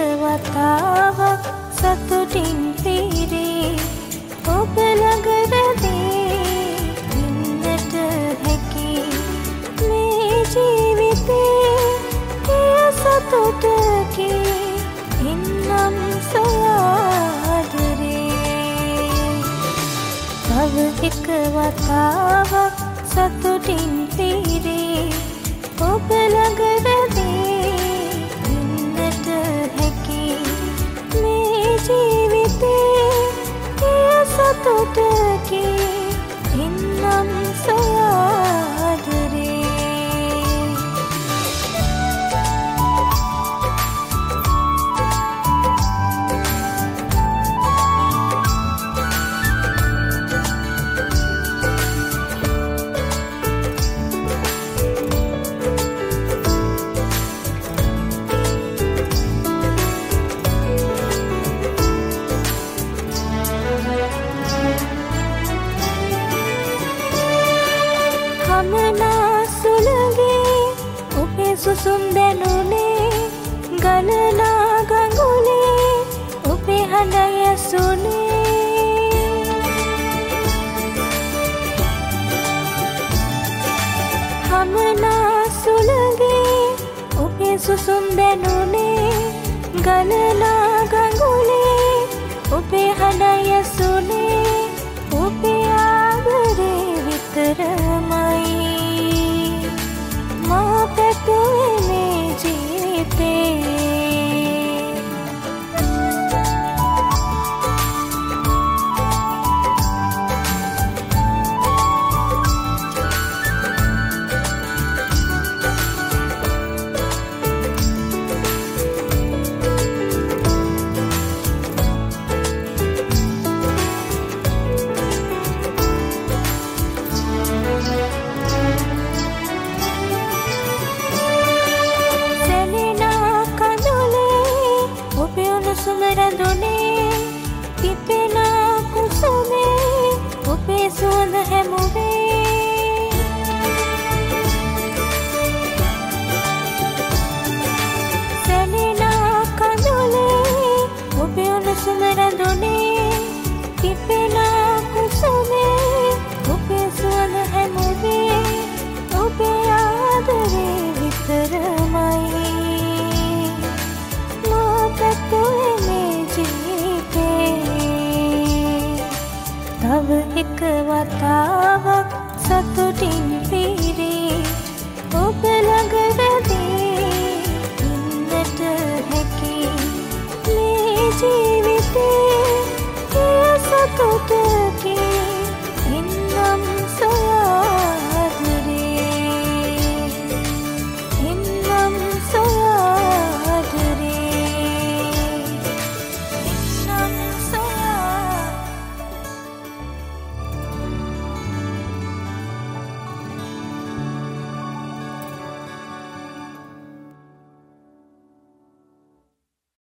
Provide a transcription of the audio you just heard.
වතාවක් සතුටින් පිරී ඔබ ළඟ රැඳී ඉන්නට හැකි මේ ජීවිතේ එය සතුටකි ඉන්නම් සොයාදරේ තව එක වතාවක් සතුටින් පිරී ඔබ ළඟ රැඳී ඉන්නට හැකි මේ ජීවිතේ එය සතුටකි ඉන්නම් සොයාදරේ හමනා සුළඟේ ඔබේ සුසුම් දැනුනේ ගලනා ගඟුලේ ඔබේ හඬ ඇසුනේ හමනා සුළඟේ ඔබේ සුසුම් දැනුනේ ගලනා ගඟුලේ ඔබේ හඬ ඇසුනේ ඔබේ ආදරේ විතරමයි මා පැතුවේ මේ ජීවිතේ සුමරඳුනේ පිපෙනා කුසුමේ ඔබේ සුවඳ හැමුවේ සැලෙනා කඳුලේ ඔබේ උණුසුම රඳුනේ පිපෙනා කුසුමේ ඔබේ සුවඳ හැමුවේ ඔබේ ආදරේ විතරමයි මා පැතුවේ තව එක වතාවක් සතුටින් පිරී ඔබ ළඟ රැඳී ඉන්නට හැකි මේ ජීවිතේ එය සතුට